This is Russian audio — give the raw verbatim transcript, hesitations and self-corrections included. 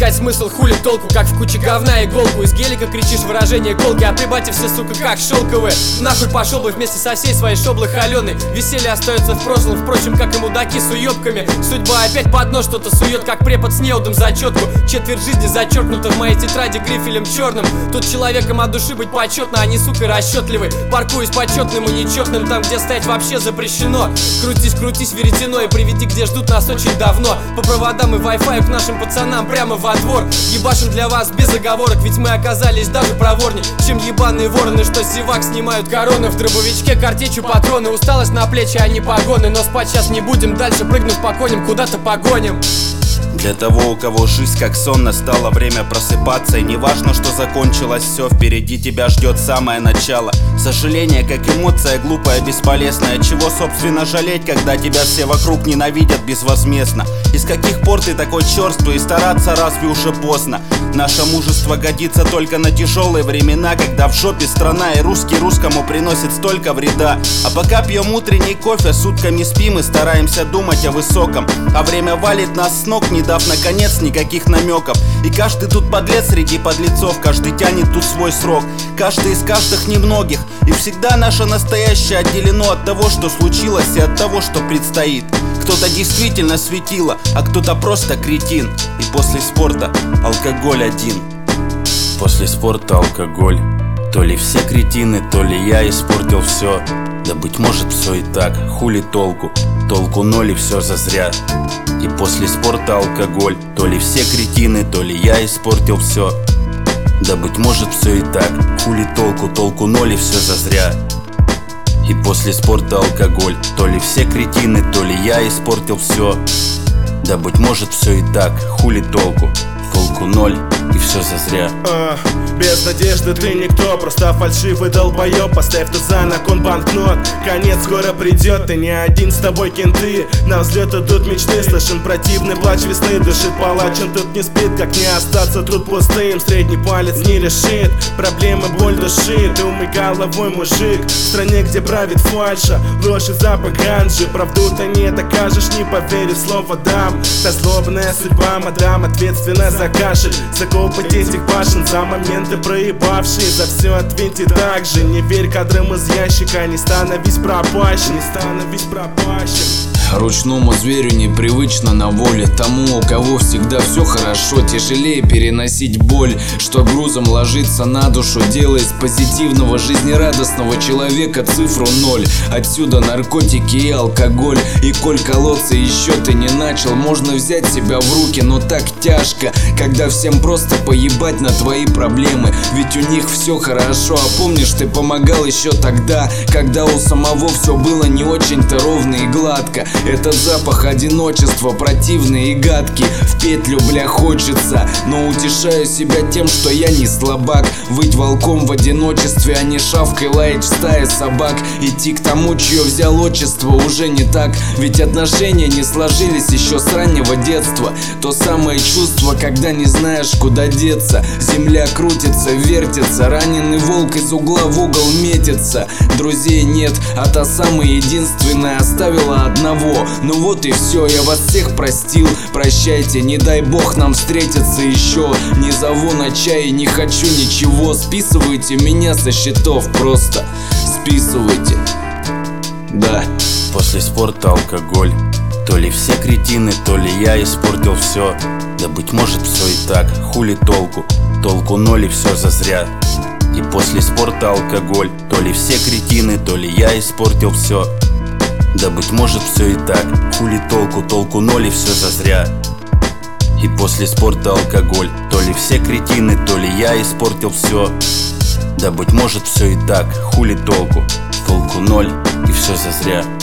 искать смысл, хули толку, как в куче говна иголку. Из гелика кричишь выражение колки, а при бате все, сука, как шелковые. Нахуй пошел бы вместе со всей своей шоблой холеной. Веселье остается в прошлом, впрочем, как и мудаки с уебками. Судьба опять под нос что-то сует, как препод с неудом зачетку. Четверть жизни зачеркнута в моей тетради грифелем черным. Тут человеком от души быть почетно, а не, сука, расчетливый. Паркуюсь почетным и нечетным там, где стоять вообще запрещено. Крутись, крутись веретено и приведи, где ждут нас очень давно. По проводам и вай-фаю к нашим пацанам прямо во двор. Ебашим для вас без оговорок, ведь мы оказались даже проворней, чем ебаные вороны, что с зевак снимают короны. В дробовичке картечью патроны, усталость на плечи, а не погоны. Но спать сейчас не будем, дальше прыгнув по коням, куда-то погоним. Для того, у кого жизнь как сон, настало время просыпаться. И не важно, что закончилось все, впереди тебя ждет самое начало. Сожаление, как эмоция, глупая, бесполезная. Чего, собственно, жалеть, когда тебя все вокруг ненавидят безвозмездно? И с каких пор ты такой черствый, и стараться разве уже поздно? Наше мужество годится только на тяжелые времена, когда в жопе страна и русский русскому приносит столько вреда. А пока пьем утренний кофе, сутками спим и стараемся думать о высоком. А время валит нас с ног, не дав наконец никаких намеков. И каждый тут подлец среди подлецов, каждый тянет тут свой срок, каждый из каждых немногих. И всегда наше настоящее отделено от того, что случилось, и от того, что предстоит. Кто-то действительно светило, а кто-то просто кретин. И после спорта алкоголь один. После спорта алкоголь. То ли все кретины, то ли я испортил все. Да быть может все и так, хули толку? Толку ноль и все зазря. И после спорта алкоголь. То ли все кретины, то ли я испортил все. Да быть может все и так, хули толку? Толку ноль и все зазря. И после спорта алкоголь. То ли все кретины, то ли я испортил все. Да быть может все и так, хули толку? Толку ноль и все зазря. uh, Без надежды ты никто, просто фальшивый долбоеб. Поставь тут за на кон банкнот, конец скоро придет. Ты не один, с тобой кенты, на взлет идут мечты. Слышен противный плач весны, дышит палач, он тут не спит. Как не остаться тут пустым, средний палец не решит проблемы, боль души. Думай головой, мужик, в стране, где правит фальша, ложь и запах ганджи. Правду-то не докажешь, не поверишь слово дам. Та злобная судьба, мадам, ответственна за кашель, за копоть этих башен, за моменты проебавшие, за все ответьте так же. Не верь кадрам из ящика, не становись пропащим, не становись пропащим. Ручному зверю непривычно на воле. Тому, у кого всегда все хорошо, тяжелее переносить боль, что грузом ложится на душу, делая из позитивного, жизнерадостного человека цифру ноль. Отсюда наркотики и алкоголь. И коль колоться еще ты не начал, можно взять себя в руки, но так тяжко, когда всем просто поебать на твои проблемы. Ведь у них все хорошо, а помнишь, ты помогал еще тогда, когда у самого все было не очень-то ровно и гладко. Этот запах одиночества противный и гадкий. В петлю, бля, хочется, но утешаю себя тем, что я не слабак. Выть волком в одиночестве, а не шавкой лаять в стае собак. Идти к тому, чье взял отчество, уже не так. Ведь отношения не сложились еще с раннего детства. То самое чувство, когда не знаешь, куда деться. Земля крутится, вертится, раненый волк из угла в угол метится. Друзей нет, а та самая единственная оставила одного. Ну вот и все, я вас всех простил. Прощайте, не дай бог нам встретиться еще. Не зову на чай, не хочу ничего. Списывайте меня со счетов, просто списывайте. Да. После спорта алкоголь. То ли все кретины, то ли я испортил все. Да быть может все и так, хули толку? Толку ноль и все зазря. И после спорта алкоголь. То ли все кретины, то ли я испортил все. Да быть может все и так, хули толку? Толку ноль и все зазря. И после спорта алкоголь. То ли все кретины, то ли я испортил все. Да быть может все и так, хули толку? Толку ноль и все зазря.